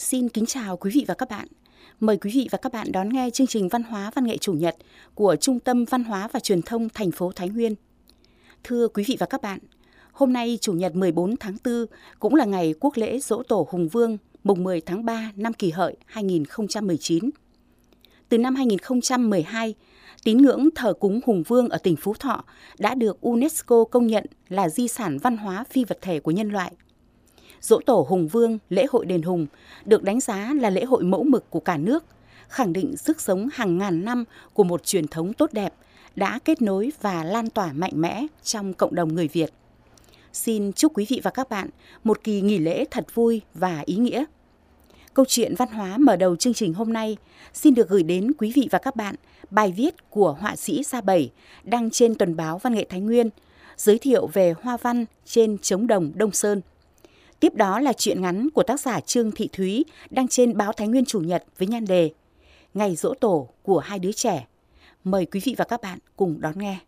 Xin kính chào quý vị và các bạn. Mời quý vị và các bạn đón nghe chương trình Văn hóa Văn nghệ Chủ nhật của Trung tâm Văn hóa và Truyền thông thành phố Thái Nguyên. Thưa quý vị và các bạn, hôm nay Chủ nhật 14 tháng 4 cũng là ngày quốc lễ Giỗ Tổ Hùng Vương, mùng 10 tháng 3 năm Kỷ Hợi 2019. Từ năm 2012, tín ngưỡng thờ cúng Hùng Vương ở tỉnh Phú Thọ đã được UNESCO công nhận là di sản văn hóa phi vật thể của nhân loại. Giỗ Tổ Hùng Vương, lễ hội đền Hùng, được đánh giá là lễ hội mẫu mực của cả nước, khẳng định sức sống hàng ngàn năm của một truyền thống tốt đẹp, đã kết nối và lan tỏa mạnh mẽ trong cộng đồng người Việt. Xin chúc quý vị và các bạn một kỳ nghỉ lễ thật vui và ý nghĩa. Câu chuyện văn hóa mở đầu chương trình hôm nay xin được gửi đến quý vị và các bạn bài viết của họa sĩ Sa Bảy đăng trên tuần báo Văn nghệ Thái Nguyên, giới thiệu về hoa văn trên trống đồng Đông Sơn. Tiếp đó là truyện ngắn của tác giả Trương Thị Thúy đăng trên báo Thái Nguyên Chủ nhật với nhan đề Ngày Giỗ Tổ của hai đứa trẻ. Mời quý vị và các bạn cùng đón nghe.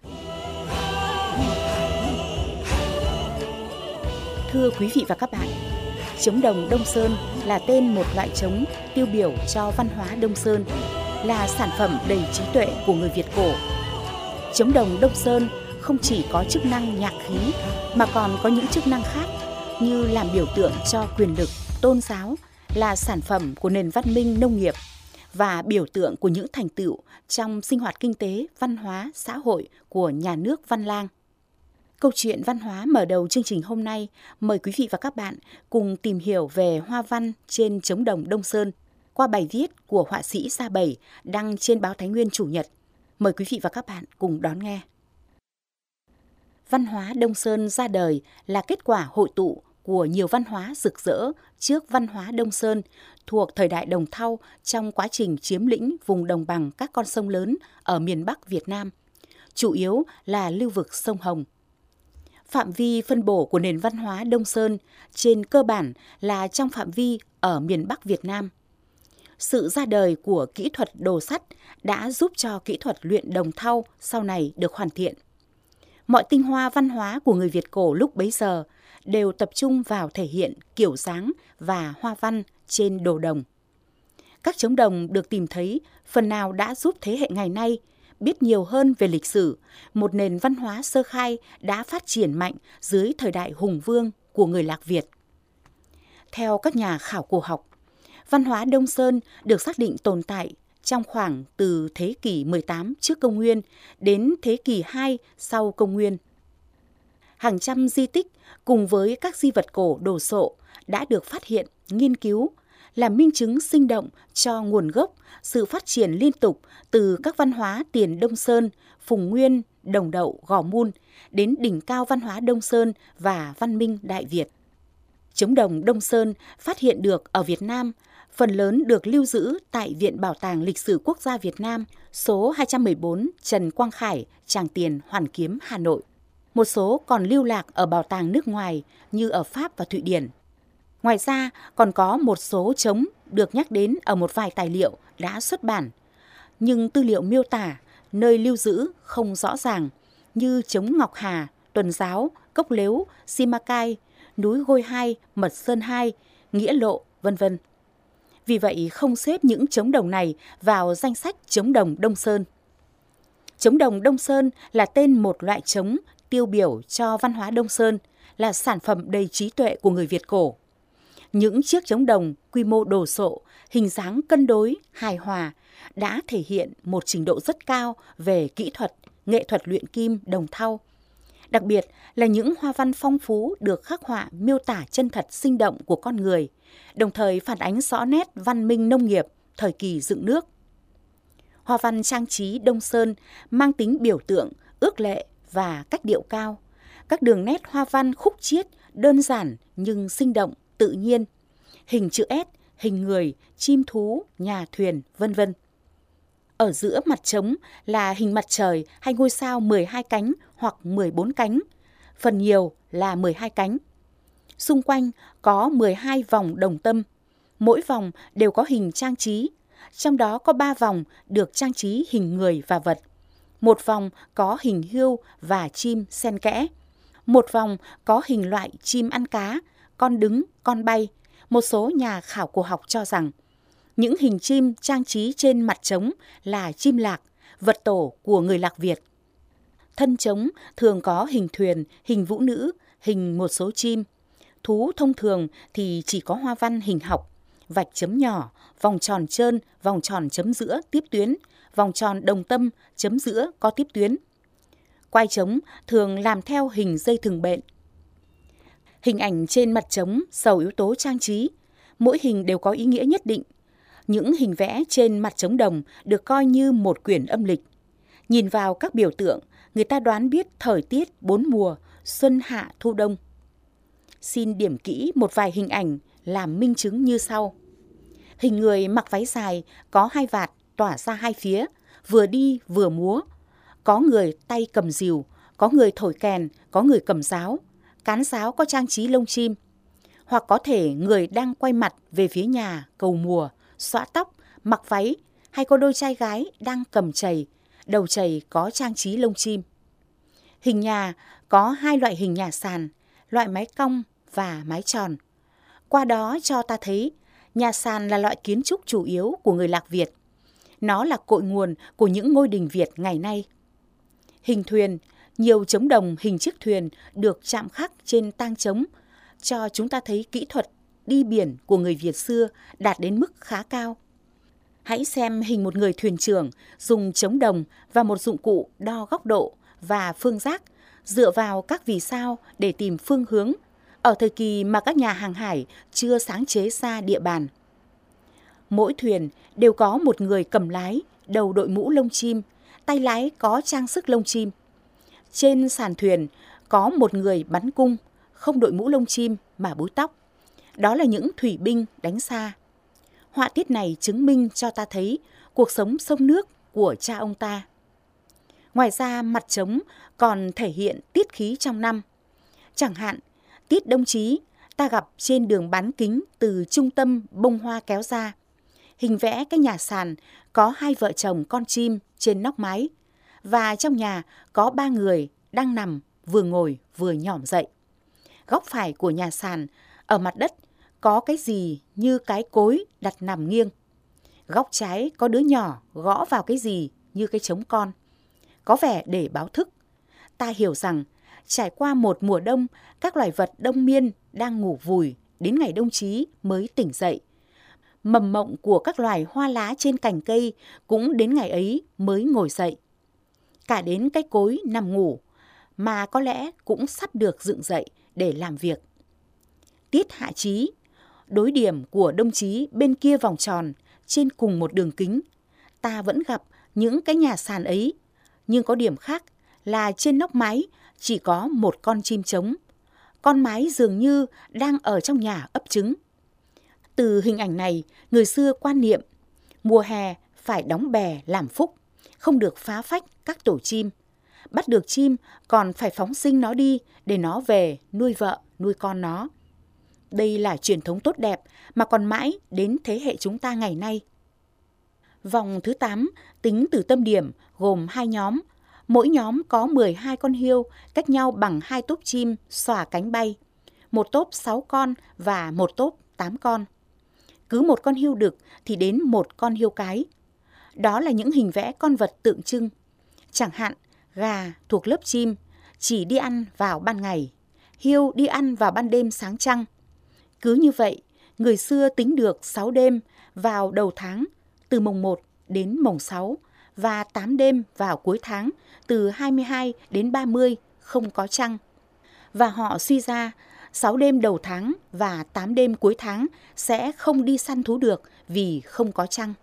Thưa quý vị và các bạn, trống đồng Đông Sơn là tên một loại trống tiêu biểu cho văn hóa Đông Sơn, là sản phẩm đầy trí tuệ của người Việt cổ. Trống đồng Đông Sơn không chỉ có chức năng nhạc khí mà còn có những chức năng khác như làm biểu tượng cho quyền lực, tôn giáo, là sản phẩm của nền văn minh nông nghiệp và biểu tượng của những thành tựu trong sinh hoạt kinh tế, văn hóa, xã hội của nhà nước Văn Lang. Câu chuyện văn hóa mở đầu chương trình hôm nay mời quý vị và các bạn cùng tìm hiểu về hoa văn trên trống đồng Đông Sơn qua bài viết của họa sĩ Sa Bảy đăng trên báo Thái Nguyên Chủ nhật. Mời quý vị và các bạn cùng đón nghe. Văn hóa Đông Sơn ra đời là kết quả hội tụ của nhiều văn hóa rực rỡ trước văn hóa Đông Sơn thuộc thời đại Đồng Thau trong quá trình chiếm lĩnh vùng đồng bằng các con sông lớn ở miền Bắc Việt Nam, chủ yếu là lưu vực sông Hồng. Phạm vi phân bổ của nền văn hóa Đông Sơn trên cơ bản là trong phạm vi ở miền Bắc Việt Nam. Sự ra đời của kỹ thuật đồ sắt đã giúp cho kỹ thuật luyện đồng thau sau này được hoàn thiện. Mọi tinh hoa văn hóa của người Việt cổ lúc bấy giờ đều tập trung vào thể hiện kiểu dáng và hoa văn trên đồ đồng. Các trống đồng được tìm thấy phần nào đã giúp thế hệ ngày nay biết nhiều hơn về lịch sử, một nền văn hóa sơ khai đã phát triển mạnh dưới thời đại hùng vương của người Lạc Việt. Theo các nhà khảo cổ học, văn hóa Đông Sơn được xác định tồn tại trong khoảng từ thế kỷ 18 trước công nguyên đến thế kỷ 2 sau công nguyên. Hàng trăm di tích cùng với các di vật cổ đồ sộ đã được phát hiện, nghiên cứu, là minh chứng sinh động cho nguồn gốc, sự phát triển liên tục từ các văn hóa tiền Đông Sơn, Phùng Nguyên, Đồng Đậu, Gò Mun đến đỉnh cao văn hóa Đông Sơn và văn minh Đại Việt. Trống đồng Đông Sơn phát hiện được ở Việt Nam, phần lớn được lưu giữ tại Viện Bảo tàng Lịch sử Quốc gia Việt Nam, số 214 Trần Quang Khải, Tràng Tiền, Hoàn Kiếm, Hà Nội. Một số còn lưu lạc ở bảo tàng nước ngoài như ở Pháp và Thụy Điển. Ngoài ra, còn có một số trống được nhắc đến ở một vài tài liệu đã xuất bản, nhưng tư liệu miêu tả nơi lưu giữ không rõ ràng như trống Ngọc Hà, Tuần Giáo, Cốc Lếu, Simacai, núi Gôi 2, Mật Sơn 2, Nghĩa Lộ, v.v. Vì vậy không xếp những trống đồng này vào danh sách trống đồng Đông Sơn. Trống đồng Đông Sơn là tên một loại trống tiêu biểu cho văn hóa Đông Sơn, là sản phẩm đầy trí tuệ của người Việt cổ. Những chiếc trống đồng quy mô đồ sộ, hình dáng cân đối, hài hòa đã thể hiện một trình độ rất cao về kỹ thuật, nghệ thuật luyện kim đồng thau. Đặc biệt là những hoa văn phong phú được khắc họa miêu tả chân thật sinh động của con người, đồng thời phản ánh rõ nét văn minh nông nghiệp thời kỳ dựng nước. Hoa văn trang trí Đông Sơn mang tính biểu tượng, ước lệ và cách điệu cao. Các đường nét hoa văn khúc chiết, đơn giản nhưng sinh động, tự nhiên. Hình chữ S, hình người, chim thú, nhà thuyền, v.v. Ở giữa mặt trống là hình mặt trời hay ngôi sao 12 cánh hoặc 14 cánh, phần nhiều là 12 cánh. Xung quanh có 12 vòng đồng tâm, mỗi vòng đều có hình trang trí, trong đó có 3 vòng được trang trí hình người và vật. Một vòng có hình hươu và chim xen kẽ. Một vòng có hình loại chim ăn cá, con đứng, con bay. Một số nhà khảo cổ học cho rằng những hình chim trang trí trên mặt trống là chim lạc, vật tổ của người Lạc Việt. Thân trống thường có hình thuyền, hình vũ nữ, hình một số chim. Thú thông thường thì chỉ có hoa văn hình học, vạch chấm nhỏ, vòng tròn trơn, vòng tròn chấm giữa tiếp tuyến, vòng tròn đồng tâm, chấm giữa có tiếp tuyến. Quai trống thường làm theo hình dây thừng bện. Hình ảnh trên mặt trống giàu yếu tố trang trí, mỗi hình đều có ý nghĩa nhất định. Những hình vẽ trên mặt trống đồng được coi như một quyển âm lịch. Nhìn vào các biểu tượng, người ta đoán biết thời tiết 4 mùa, xuân hạ thu đông. Xin điểm kỹ một vài hình ảnh làm minh chứng như sau. Hình người mặc váy dài, có 2 vạt tỏa ra 2 phía, vừa đi vừa múa. Có người tay cầm rìu, có người thổi kèn, có người cầm giáo. Cán giáo có trang trí lông chim. Hoặc có thể người đang quay mặt về phía nhà cầu mùa, xõa tóc, mặc váy, hay có đôi trai gái đang cầm chày, đầu chày có trang trí lông chim. Hình nhà có 2 loại hình nhà sàn, loại mái cong và mái tròn. Qua đó cho ta thấy nhà sàn là loại kiến trúc chủ yếu của người Lạc Việt. Nó là cội nguồn của những ngôi đình Việt ngày nay. Hình thuyền, nhiều trống đồng hình chiếc thuyền được chạm khắc trên tang trống, cho chúng ta thấy kỹ thuật đi biển của người Việt xưa đạt đến mức khá cao. Hãy xem hình một người thuyền trưởng dùng trống đồng và một dụng cụ đo góc độ và phương giác dựa vào các vì sao để tìm phương hướng ở thời kỳ mà các nhà hàng hải chưa sáng chế ra địa bàn. Mỗi thuyền đều có một người cầm lái, đầu đội mũ lông chim, tay lái có trang sức lông chim. Trên sàn thuyền có một người bắn cung, không đội mũ lông chim mà búi tóc. Đó là những thủy binh đánh xa. Họa tiết này chứng minh cho ta thấy cuộc sống sông nước của cha ông ta. Ngoài ra, mặt trống còn thể hiện tiết khí trong năm. Chẳng hạn, tiết Đông Chí ta gặp trên đường bán kính từ trung tâm bông hoa kéo ra. Hình vẽ cái nhà sàn có 2 vợ chồng con chim trên nóc mái, và trong nhà có 3 người đang nằm vừa ngồi vừa nhỏm dậy. Góc phải của nhà sàn ở mặt đất có cái gì như cái cối đặt nằm nghiêng. Góc trái có đứa nhỏ gõ vào cái gì như cái trống con, có vẻ để báo thức. Ta hiểu rằng trải qua một mùa đông, các loài vật đông miên đang ngủ vùi đến ngày Đông Chí mới tỉnh dậy. Mầm mộng của các loài hoa lá trên cành cây cũng đến ngày ấy mới ngồi dậy. Cả đến cái cối nằm ngủ mà có lẽ cũng sắp được dựng dậy để làm việc. Tiết Hạ Chí, đối điểm của Đông Chí bên kia vòng tròn trên cùng một đường kính, ta vẫn gặp những cái nhà sàn ấy, nhưng có điểm khác là trên nóc mái chỉ có một con chim trống. Con mái dường như đang ở trong nhà ấp trứng. Từ hình ảnh này, người xưa quan niệm mùa hè phải đóng bè làm phúc, không được phá phách các tổ chim. Bắt được chim còn phải phóng sinh nó đi để nó về nuôi vợ, nuôi con nó. Đây là truyền thống tốt đẹp mà còn mãi đến thế hệ chúng ta ngày nay. Vòng thứ 8 tính từ tâm điểm gồm 2 nhóm. Mỗi nhóm có 12 con hươu cách nhau bằng 2 tốp chim xòa cánh bay. Một tốp 6 con và một tốp 8 con. Cứ một con hươu đực thì đến một con hươu cái. Đó là những hình vẽ con vật tượng trưng. Chẳng hạn, gà thuộc lớp chim, chỉ đi ăn vào ban ngày. Hươu đi ăn vào ban đêm sáng trăng. Cứ như vậy, người xưa tính được 6 đêm vào đầu tháng, từ mùng 1 đến mùng 6, và 8 đêm vào cuối tháng, từ 22 đến 30 không có trăng. Và họ suy ra 6 đêm đầu tháng và 8 đêm cuối tháng sẽ không đi săn thú được vì không có trăng.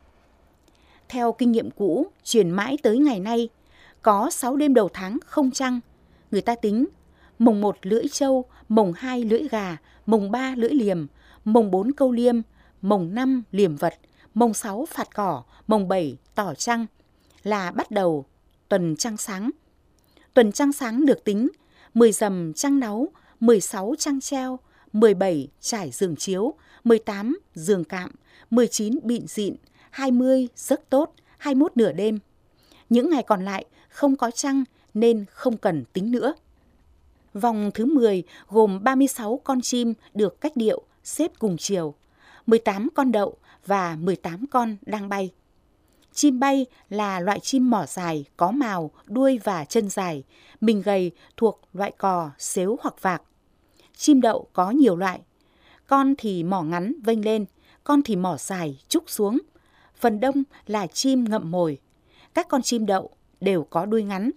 Theo kinh nghiệm cũ, truyền mãi tới ngày nay, có 6 đêm đầu tháng không trăng. Người ta tính mùng 1 lưỡi trâu, mùng 2 lưỡi gà, mùng 3 lưỡi liềm, mùng 4 câu liêm, mùng 5 liềm vật, mùng 6 phạt cỏ, mùng 7 tỏ trăng là bắt đầu tuần trăng sáng. Tuần trăng sáng được tính 10 rằm trăng náu, 16 trăng treo, 17 trải giường chiếu, 18 giường cạm, 19 bịn dịn, 20 giấc tốt, 21 nửa đêm. Những ngày còn lại không có trăng nên không cần tính nữa. Vòng thứ 10 gồm 36 con chim được cách điệu xếp cùng chiều. 18 con đậu và 18 con đang bay. Chim bay là loại chim mỏ dài, có mào, đuôi và chân dài, mình gầy, thuộc loại cò, xếu hoặc vạc. Chim đậu có nhiều loại. Con thì mỏ ngắn vênh lên, con thì mỏ dài trúc xuống. Phần đông là chim ngậm mồi. Các con chim đậu đều có đuôi ngắn.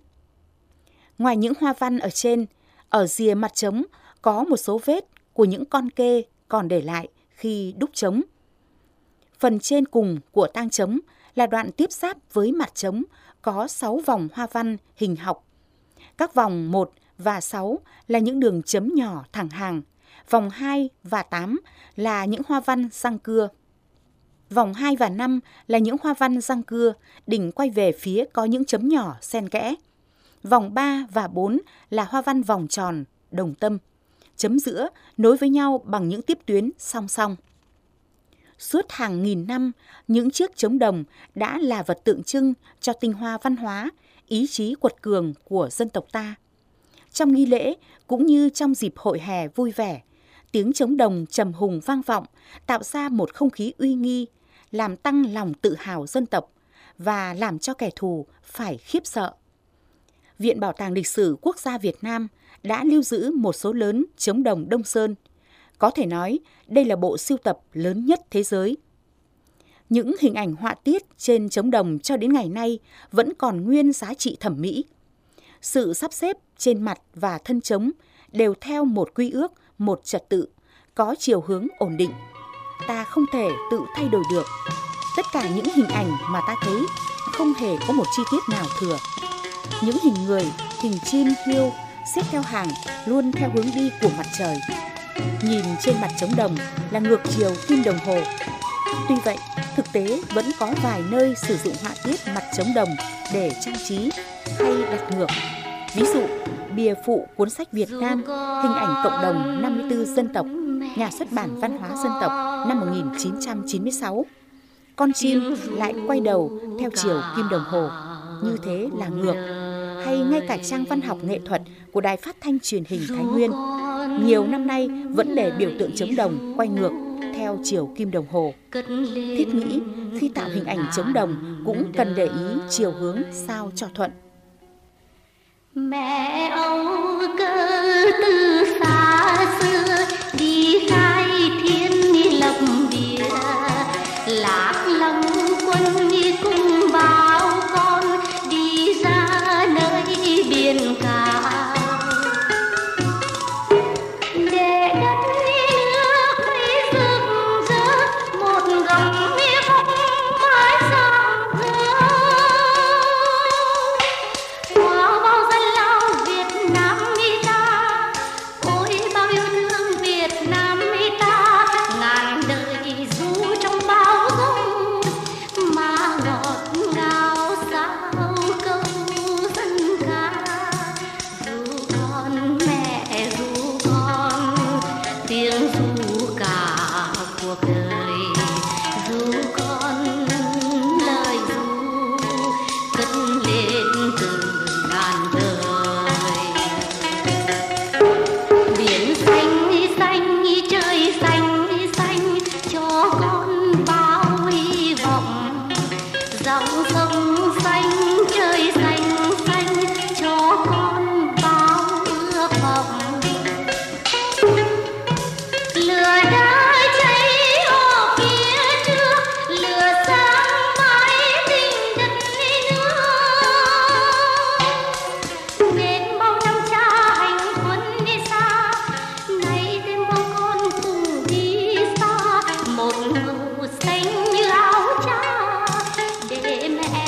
Ngoài những hoa văn ở trên, ở rìa mặt trống có một số vết của những con kê còn để lại khi đúc trống. Phần trên cùng của tang trống là đoạn tiếp giáp với mặt trống, có 6 vòng hoa văn hình học. Các vòng 1 và 6 là những đường chấm nhỏ thẳng hàng. Vòng 2 và 8 là những hoa văn răng cưa. Vòng 2 và 5 là những hoa văn răng cưa, đỉnh quay về phía có những chấm nhỏ xen kẽ. Vòng 3 và 4 là hoa văn vòng tròn, đồng tâm. Chấm giữa nối với nhau bằng những tiếp tuyến song song. Suốt hàng nghìn năm, những chiếc trống đồng đã là vật tượng trưng cho tinh hoa văn hóa, ý chí quật cường của dân tộc ta. Trong nghi lễ cũng như trong dịp hội hè vui vẻ, tiếng trống đồng trầm hùng vang vọng, tạo ra một không khí uy nghi, làm tăng lòng tự hào dân tộc và làm cho kẻ thù phải khiếp sợ. Viện Bảo tàng Lịch sử Quốc gia Việt Nam đã lưu giữ một số lớn trống đồng Đông Sơn. Có thể nói đây là bộ sưu tập lớn nhất thế giới. Những hình ảnh họa tiết trên trống đồng cho đến ngày nay vẫn còn nguyên giá trị thẩm mỹ. Sự sắp xếp trên mặt và thân trống đều theo một quy ước, một trật tự, có chiều hướng ổn định. Ta không thể tự thay đổi được. Tất cả những hình ảnh mà ta thấy không hề có một chi tiết nào thừa. Những hình người, hình chim, hiêu xếp theo hàng luôn theo hướng đi của mặt trời. Nhìn trên mặt trống đồng là ngược chiều kim đồng hồ. Tuy vậy, thực tế vẫn có vài nơi sử dụng họa tiết mặt trống đồng để trang trí hay đặt ngược. Ví dụ, bìa phụ cuốn sách Việt Nam, hình ảnh cộng đồng 54 dân tộc, Nhà xuất bản Văn hóa Dân tộc năm 1996. Con chim lại quay đầu theo chiều kim đồng hồ, như thế là ngược. Hay ngay cả trang văn học nghệ thuật của Đài Phát thanh Truyền hình Thái Nguyên, nhiều năm nay vẫn để biểu tượng trống đồng quay ngược theo chiều kim đồng hồ. Thiết nghĩ khi tạo hình ảnh trống đồng cũng cần để ý chiều hướng sao cho thuận. Mẹ Âu cơ từ xa xưa đi khai thiên đi lập địa, lạc lâm quân đi cùng bao con đi ra nơi biển cả. Để đất nước rực rỡ một gấm phong mãi sáng rỡ. Qua bao dân lao Việt Nam ta, ôi bao yêu thương Việt Nam ta, ngàn đời du trong bao dung mà ngọt ngào sao câu dân ca. Ru con mẹ ru con, tiếng ru cả cuộc đời. Ru con lời ru cất lên từ ngàn đời. Biển xanh xanh trời xanh xanh cho con bao hy vọng. Dòng sông xanh trời xanh xanh cho con bao ước vọng. Lửa đã cháy ở phía trước, lửa sáng mãi tình đất nước. Bên bao năm cha hành quân đi xa, nay thêm bao con cùng đi xa. Một màu xanh như áo cha để mẹ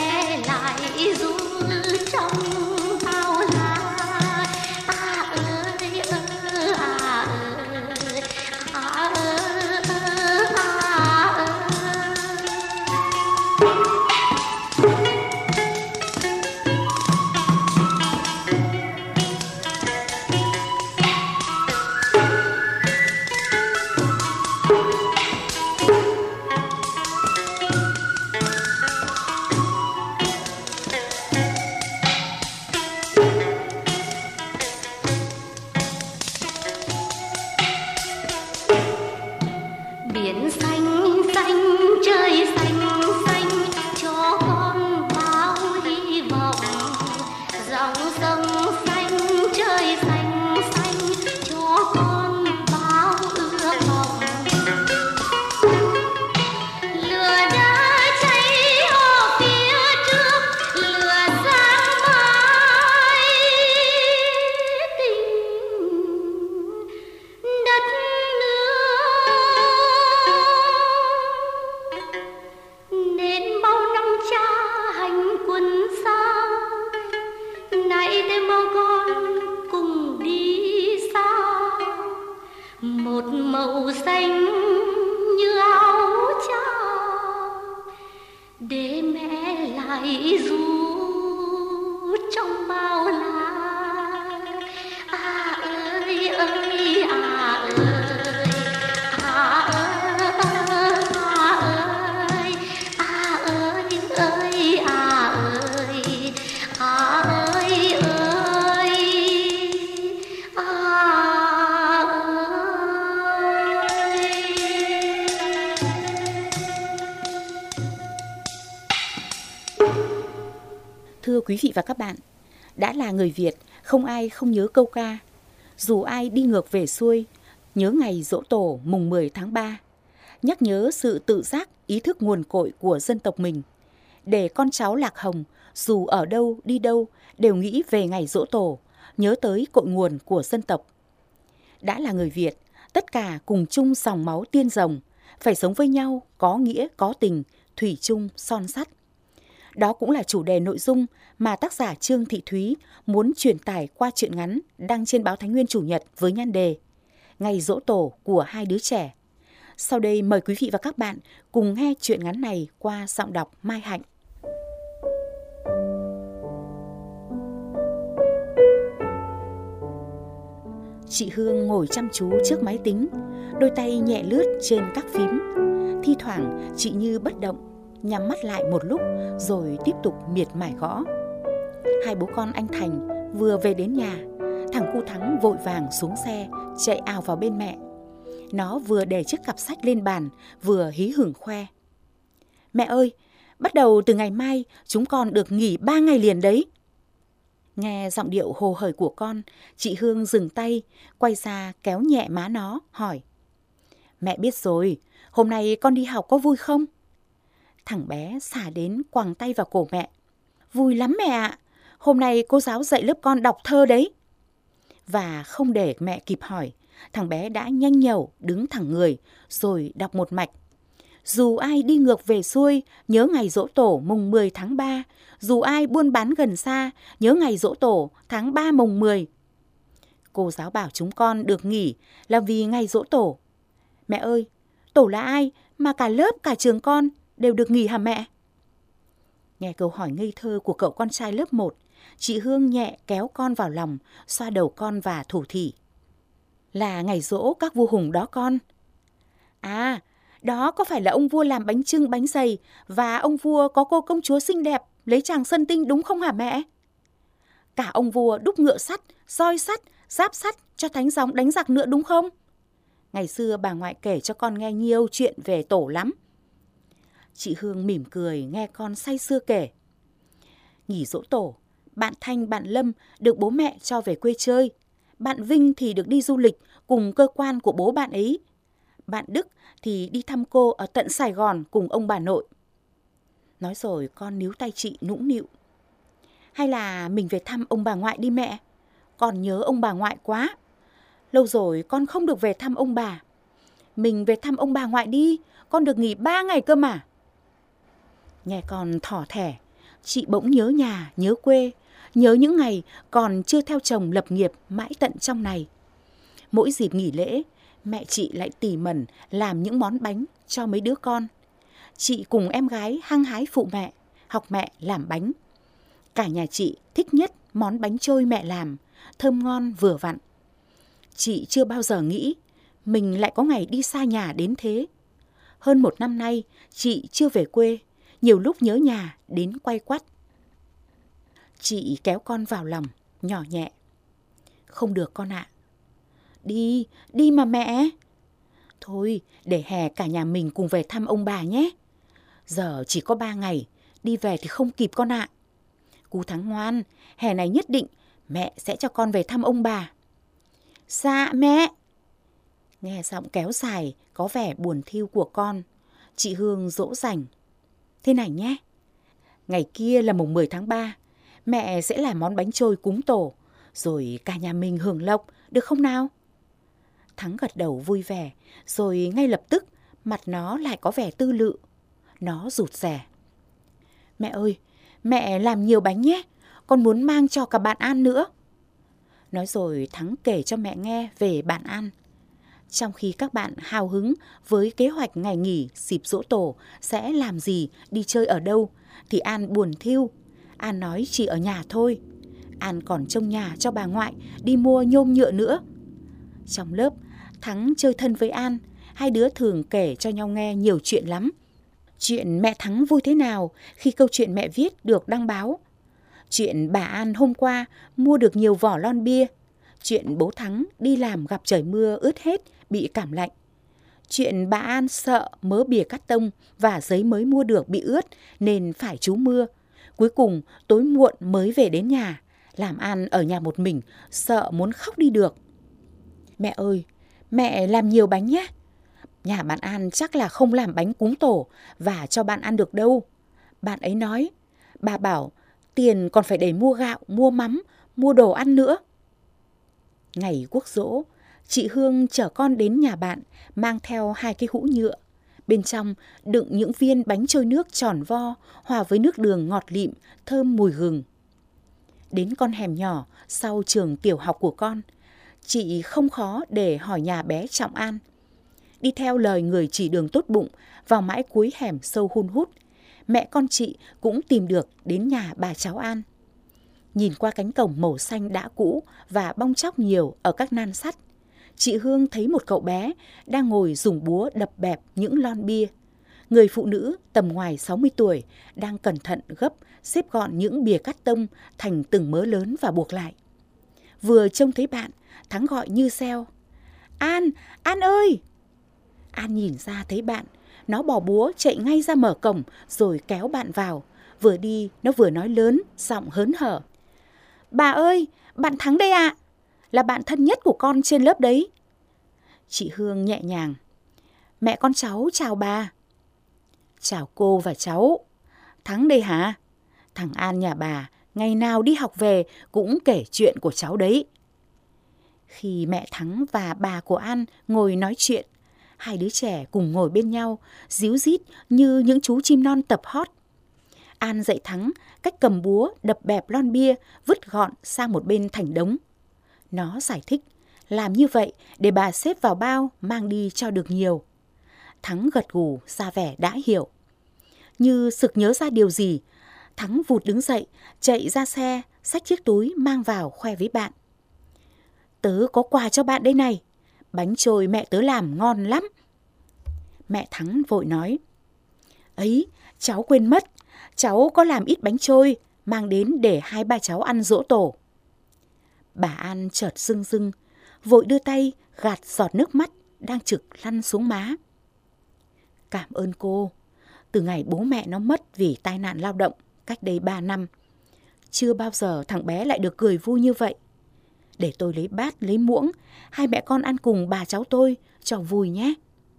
để mẹ lại ru trong bao la. À ơi ơi à ơi, à ơi à ơi, à ơi ơi à ơi, à ơi ơi à ơi. Thưa quý vị và các bạn, đã là người Việt, không ai không nhớ câu ca dù ai đi ngược về xuôi, nhớ ngày giỗ tổ mùng 10 tháng 3, nhắc nhớ sự tự giác, ý thức nguồn cội của dân tộc mình. Để con cháu Lạc Hồng, dù ở đâu, đi đâu, đều nghĩ về ngày giỗ tổ, nhớ tới cội nguồn của dân tộc. Đã là người Việt, tất cả cùng chung dòng máu tiên rồng, phải sống với nhau, có nghĩa, có tình, thủy chung, son sắt. Đó cũng là chủ đề nội dung mà tác giả Trương Thị Thúy muốn truyền tải qua truyện ngắn đăng trên báo Thái Nguyên Chủ nhật với nhan đề Ngày giỗ tổ của hai đứa trẻ. Sau đây mời quý vị và các bạn cùng nghe truyện ngắn này qua giọng đọc Mai Hạnh. Chị Hương ngồi chăm chú trước máy tính, đôi tay nhẹ lướt trên các phím. Thi thoảng chị như bất động, nhắm mắt lại một lúc rồi tiếp tục miệt mài gõ. Hai bố con anh Thành vừa về đến nhà, thằng cu Thắng vội vàng xuống xe chạy ào vào bên mẹ. Nó vừa để chiếc cặp sách lên bàn vừa hí hửng khoe: "Mẹ ơi, bắt đầu từ ngày mai chúng con được nghỉ 3 ngày liền đấy." Nghe giọng điệu hồ hởi của con, chị Hương dừng tay, quay ra kéo nhẹ má nó, hỏi: "Mẹ biết rồi, hôm nay con đi học có vui không?" Thằng bé xả đến quàng tay vào cổ mẹ: "Vui lắm mẹ ạ, hôm nay cô giáo dạy lớp con đọc thơ đấy." Và không để mẹ kịp hỏi, thằng bé đã nhanh nhẩu đứng thẳng người rồi đọc một mạch: "Dù ai đi ngược về xuôi, nhớ ngày giỗ tổ mùng 10 tháng 3. Dù ai buôn bán gần xa, nhớ ngày giỗ tổ tháng 3 mùng 10. Cô giáo bảo chúng con được nghỉ là vì ngày giỗ tổ." "Mẹ ơi, tổ là ai mà cả lớp cả trường con đều được nghỉ hả mẹ?" Nghe câu hỏi ngây thơ của cậu con trai lớp 1, chị Hương nhẹ kéo con vào lòng, xoa đầu con và thủ thỉ: "Là ngày giỗ các vua hùng đó con." "À, đó có phải là ông vua làm bánh chưng bánh dày và ông vua có cô công chúa xinh đẹp lấy chàng Sơn Tinh đúng không hả mẹ?" "Cả ông vua đúc ngựa sắt, roi sắt, giáp sắt cho thánh gióng đánh giặc nữa đúng không? Ngày xưa bà ngoại kể cho con nghe nhiều chuyện về tổ lắm." Chị Hương mỉm cười nghe con say sưa kể. Nghỉ giỗ tổ, bạn Thanh, bạn Lâm được bố mẹ cho về quê chơi. Bạn Vinh thì được đi du lịch cùng cơ quan của bố bạn ấy. Bạn Đức thì đi thăm cô ở tận Sài Gòn cùng ông bà nội. Nói rồi con níu tay chị nũng nịu: "Hay là mình về thăm ông bà ngoại đi mẹ. Con nhớ ông bà ngoại quá. Lâu rồi con không được về thăm ông bà. Mình về thăm ông bà ngoại đi, con được nghỉ 3 ngày cơ mà." Nghe con thỏ thẻ, chị bỗng nhớ nhà, nhớ quê, nhớ những ngày còn chưa theo chồng lập nghiệp mãi tận trong này. Mỗi dịp nghỉ lễ, mẹ chị lại tỉ mẩn làm những món bánh cho mấy đứa con. Chị cùng em gái hăng hái phụ mẹ, học mẹ làm bánh. Cả nhà chị thích nhất món bánh trôi mẹ làm, thơm ngon vừa vặn. Chị chưa bao giờ nghĩ mình lại có ngày đi xa nhà đến thế. Hơn 1 năm nay, chị chưa về quê, nhiều lúc nhớ nhà đến quay quắt. Chị kéo con vào lòng, nhỏ nhẹ: "Không được con ạ." "Đi, đi mà mẹ." "Thôi, để hè cả nhà mình cùng về thăm ông bà nhé. Giờ chỉ có 3 ngày, đi về thì không kịp con ạ." "Cú Thắng ngoan, hè này nhất định mẹ sẽ cho con về thăm ông bà." "Dạ mẹ." Nghe giọng kéo dài có vẻ buồn thiu của con, chị Hương dỗ dành: "Thế này nhé, ngày kia là mùng 10 tháng 3, mẹ sẽ làm món bánh trôi cúng tổ, rồi cả nhà mình hưởng lộc, được không nào?" Thắng gật đầu vui vẻ, rồi ngay lập tức mặt nó lại có vẻ tư lự. Nó rụt rè: "Mẹ ơi, mẹ làm nhiều bánh nhé, con muốn mang cho cả bạn An nữa." Nói rồi Thắng kể cho mẹ nghe về bạn An. Trong khi các bạn hào hứng với kế hoạch ngày nghỉ dịp giỗ tổ sẽ làm gì, đi chơi ở đâu, thì An buồn thiu. An nói chỉ ở nhà thôi. An còn trông nhà cho bà ngoại đi mua nhôm nhựa nữa. Trong lớp, Thắng chơi thân với An. Hai đứa thường kể cho nhau nghe nhiều chuyện lắm. Chuyện mẹ Thắng vui thế nào khi câu chuyện mẹ viết được đăng báo. Chuyện bà An hôm qua mua được nhiều vỏ lon bia. Chuyện bố Thắng đi làm gặp trời mưa ướt hết, bị cảm lạnh. Chuyện bà An sợ mớ bìa cắt tông và giấy mới mua được bị ướt nên phải trú mưa. Cuối cùng tối muộn mới về đến nhà, làm An ở nhà một mình, sợ muốn khóc đi được. Mẹ ơi, mẹ làm nhiều bánh nhé. Nhà bạn An chắc là không làm bánh cúng tổ và cho bạn ăn được đâu. Bạn ấy nói, bà bảo tiền còn phải để mua gạo, mua mắm, mua đồ ăn nữa. Ngày quốc giỗ, chị Hương chở con đến nhà bạn, mang theo 2 cái hũ nhựa. Bên trong đựng những viên bánh trôi nước tròn vo, hòa với nước đường ngọt lịm, thơm mùi gừng. Đến con hẻm nhỏ sau trường tiểu học của con, chị không khó để hỏi nhà bé Trọng An. Đi theo lời người chỉ đường tốt bụng vào mãi cuối hẻm sâu hun hút, mẹ con chị cũng tìm được đến nhà bà cháu An. Nhìn qua cánh cổng màu xanh đã cũ và bong tróc nhiều ở các nan sắt, chị Hương thấy một cậu bé đang ngồi dùng búa đập bẹp những lon bia. Người phụ nữ tầm ngoài 60 tuổi đang cẩn thận gấp, xếp gọn những bìa cắt tông thành từng mớ lớn và buộc lại. Vừa trông thấy bạn, Thắng gọi như reo. An, An ơi! An nhìn ra thấy bạn, nó bỏ búa chạy ngay ra mở cổng rồi kéo bạn vào. Vừa đi, nó vừa nói lớn, giọng hớn hở. Bà ơi, bạn Thắng đây ạ. Là bạn thân nhất của con trên lớp đấy. Chị Hương nhẹ nhàng. Mẹ con cháu chào bà. Chào cô và cháu. Thắng đây hả? Thằng An nhà bà, ngày nào đi học về cũng kể chuyện của cháu đấy. Khi mẹ Thắng và bà của An ngồi nói chuyện, hai đứa trẻ cùng ngồi bên nhau, díu dít như những chú chim non tập hót. An dạy Thắng cách cầm búa đập bẹp lon bia, vứt gọn sang một bên thành đống. Nó giải thích, làm như vậy để bà xếp vào bao mang đi cho được nhiều. Thắng gật gù ra vẻ đã hiểu. Như sực nhớ ra điều gì, Thắng vụt đứng dậy, chạy ra xe, xách chiếc túi mang vào khoe với bạn. Tớ có quà cho bạn đây này, bánh trôi mẹ tớ làm ngon lắm. Mẹ Thắng vội nói, ấy, cháu quên mất, cháu có làm ít bánh trôi, mang đến để hai ba cháu ăn giỗ tổ. Bà An chợt rưng rưng, vội đưa tay gạt giọt nước mắt đang trực lăn xuống má. Cảm ơn cô, từ ngày bố mẹ nó mất vì tai nạn lao động cách đây 3 năm, chưa bao giờ thằng bé lại được cười vui như vậy. Để tôi lấy bát, lấy muỗng, hai mẹ con ăn cùng bà cháu tôi cho vui nhé.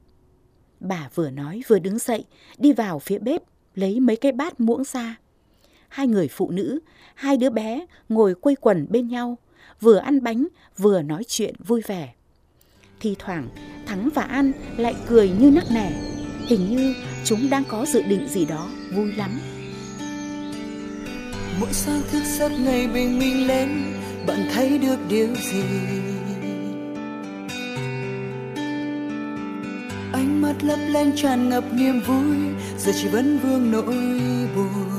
Bà vừa nói vừa đứng dậy, đi vào phía bếp, lấy mấy cái bát muỗng ra. Hai người phụ nữ, hai đứa bé ngồi quây quần bên nhau, vừa ăn bánh vừa nói chuyện vui vẻ. Thi thoảng Thắng và An lại cười như nắc nẻ, hình như chúng đang có dự định gì đó vui lắm. Mỗi sáng thức giấc ngày bình minh lên, bạn thấy được điều gì? Ánh mắt lấp lánh tràn ngập niềm vui, giờ chỉ vẫn vương nỗi buồn.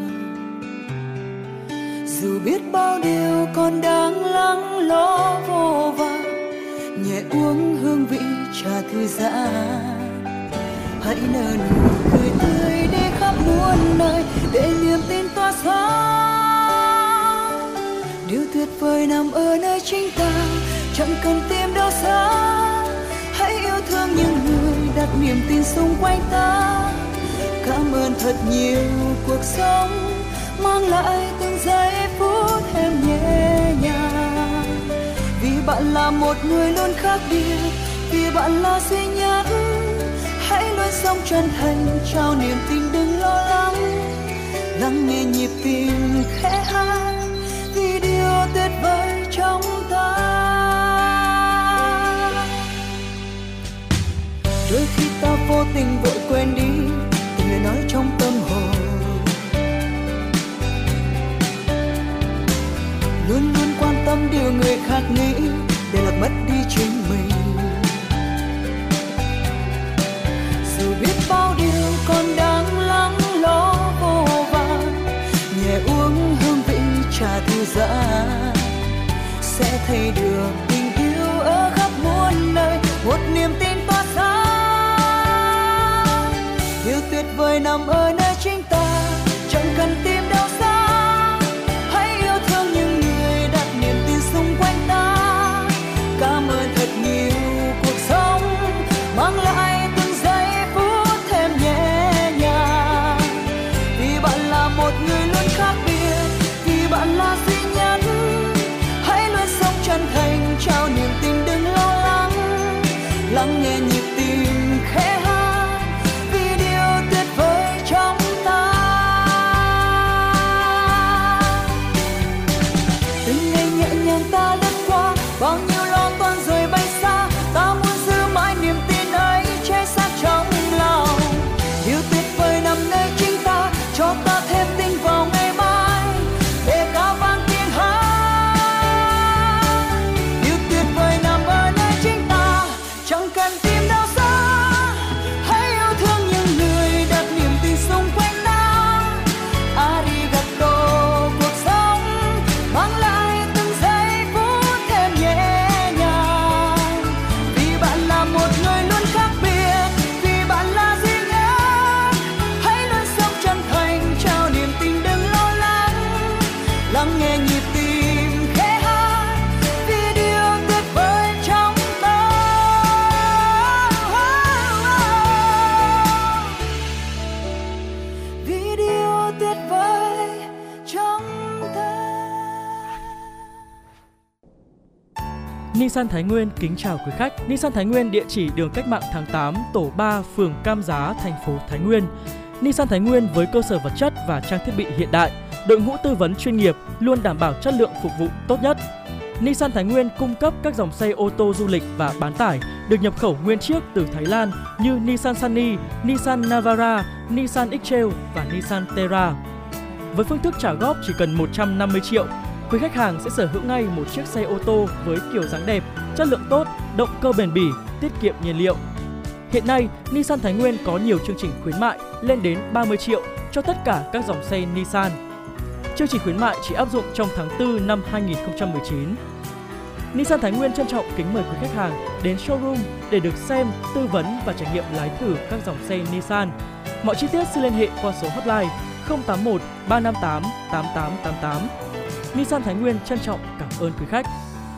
Dù biết bao điều còn đang lắng lo vô vàn, nhẹ uống hương vị trà thư giãn. Hãy nở nụ cười tươi đi khắp muôn nơi, để niềm tin tỏa sáng. Điều tuyệt vời nằm ở nơi chính ta, chẳng cần tìm đâu xa. Hãy yêu thương những người đặt niềm tin xung quanh ta. Cảm ơn thật nhiều cuộc sống mang lại từng giây phút em nhẹ nhàng. Vì bạn là một người luôn khác biệt, vì bạn là duy nhất. Hãy luôn sống chân thành, trao niềm tin đừng lo lắng. Lắng nghe nhịp tim khẽ hát, vì điều tuyệt vời trong ta. Đôi khi ta vô tình vội quên đi từng lời nói trong tâm hồn. Luôn luôn quan tâm điều người khác nghĩ, để lạc mất đi chính mình. dịu dàng, sẽ thấy được tình yêu ở khắp muôn nơi, một niềm tin tỏa sáng. Điều tuyệt vời nằm ở nơi chính ta, chẳng cần tìm đâu xa. Hãy yêu thương những người đặt niềm tin xung quanh ta. Cảm ơn thật nhiều cuộc sống mang lại từng giây phút thêm nhẹ nhàng. Vì bạn là một người luôn khác biệt, vì bạn là duy nhất. Hãy luôn sống chân thành, trao niềm tin đừng lo lắng. Lắng nghe nhịp tim khẽ hát vì điều tuyệt vời trong ta. Từng ngày nhẹ nhàng ta lướt qua, bao nhiêu lo toan rồi bay xa. Ta muốn giữ mãi niềm tin ấy cháy sát trong lòng. Điều tuyệt vời nằm nơi chính ta, cho ta thêm tin vào ngày mai để ca vang tiếng hát. Điều tuyệt vời nằm ở nơi chính ta, chẳng cần tìm đâu xa. Hãy yêu thương những người đặt niềm tin xung quanh ta. Arigato, cuộc sống mang lại từng giây phút thêm nhẹ nhàng. Vì bạn là một người luôn khác biệt, vì bạn là duy nhất. Hãy luôn sống chân thành, trao niềm tin đừng lo lắng. Lắng nghe nhịp tim khẽ hát vì điều tuyệt vời trong ta. Vì điều tuyệt vời trong ta. Nissan Thái Nguyên kính chào quý khách. Nissan Thái Nguyên địa chỉ đường Cách mạng tháng 8, tổ 3, phường Cam Giá, thành phố Thái Nguyên. Nissan Thái Nguyên với cơ sở vật chất và trang thiết bị hiện đại, đội ngũ tư vấn chuyên nghiệp luôn đảm bảo chất lượng phục vụ tốt nhất. Nissan Thái Nguyên cung cấp các dòng xe ô tô du lịch và bán tải được nhập khẩu nguyên chiếc từ Thái Lan như Nissan Sunny, Nissan Navara, Nissan X-Trail và Nissan Terra. Với phương thức trả góp chỉ cần 150 triệu, quý khách hàng sẽ sở hữu ngay một chiếc xe ô tô với kiểu dáng đẹp, chất lượng tốt, động cơ bền bỉ, tiết kiệm nhiên liệu. Hiện nay, Nissan Thái Nguyên có nhiều chương trình khuyến mại lên đến 30 triệu cho tất cả các dòng xe Nissan. Chương trình khuyến mại chỉ áp dụng trong tháng 4 năm 2019. Nissan Thái Nguyên trân trọng kính mời quý khách hàng đến showroom để được xem, tư vấn và trải nghiệm lái thử các dòng xe Nissan. Mọi chi tiết xin liên hệ qua số hotline 081 358 8888. Nissan Thái Nguyên trân trọng cảm ơn quý khách.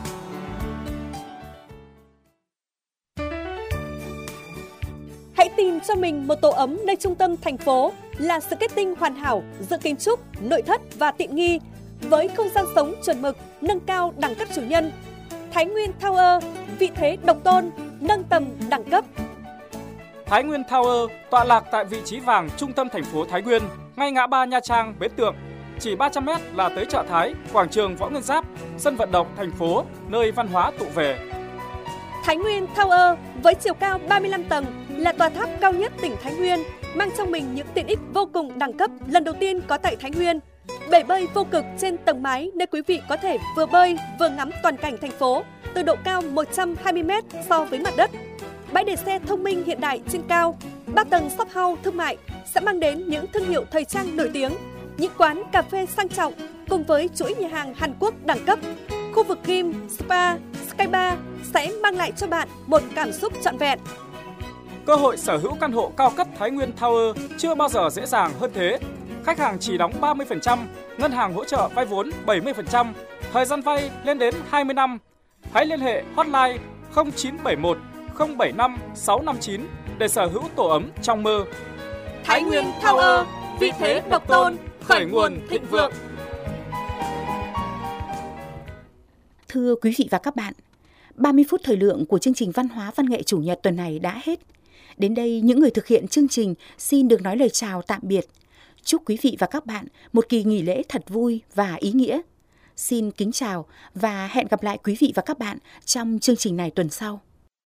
Hãy tìm cho mình một tổ ấm nơi trung tâm thành phố là sự kết tinh hoàn hảo giữa kiến trúc, nội thất và tiện nghi với không gian sống chuẩn mực, nâng cao đẳng cấp chủ nhân. Thái Nguyên Tower, vị thế độc tôn, nâng tầm đẳng cấp. Thái Nguyên Tower tọa lạc tại vị trí vàng trung tâm thành phố Thái Nguyên, ngay ngã ba Nha Trang, Bến Tượng. Chỉ 300m là tới chợ Thái, quảng trường Võ Nguyên Giáp, sân vận động thành phố, nơi văn hóa tụ về. Thái Nguyên Tower với chiều cao 35 tầng là tòa tháp cao nhất tỉnh Thái Nguyên, mang trong mình những tiện ích vô cùng đẳng cấp lần đầu tiên có tại Thái Nguyên. Bể bơi vô cực trên tầng mái nơi quý vị có thể vừa bơi vừa ngắm toàn cảnh thành phố từ độ cao 120m so với mặt đất. Bãi để xe thông minh hiện đại trên cao, 3 tầng shop house thương mại sẽ mang đến những thương hiệu thời trang nổi tiếng, những quán cà phê sang trọng cùng với chuỗi nhà hàng Hàn Quốc đẳng cấp. Khu vực gym, spa, sky bar sẽ mang lại cho bạn một cảm xúc trọn vẹn. Cơ hội sở hữu căn hộ cao cấp Thái Nguyên Tower chưa bao giờ dễ dàng hơn thế. Khách hàng chỉ đóng 30%, ngân hàng hỗ trợ vay vốn 70%, thời gian vay lên đến 20 năm. Hãy liên hệ hotline 0971 075 659 để sở hữu tổ ấm trong mơ. Thái Nguyên Tower, vị thế độc tôn, khởi nguồn thịnh vượng. Thưa quý vị và các bạn, 30 phút thời lượng của chương trình Văn hóa Văn nghệ Chủ nhật tuần này đã hết. Đến đây, những người thực hiện chương trình xin được nói lời chào tạm biệt. Chúc quý vị và các bạn một kỳ nghỉ lễ thật vui và ý nghĩa. Xin kính chào và hẹn gặp lại quý vị và các bạn trong chương trình này tuần sau.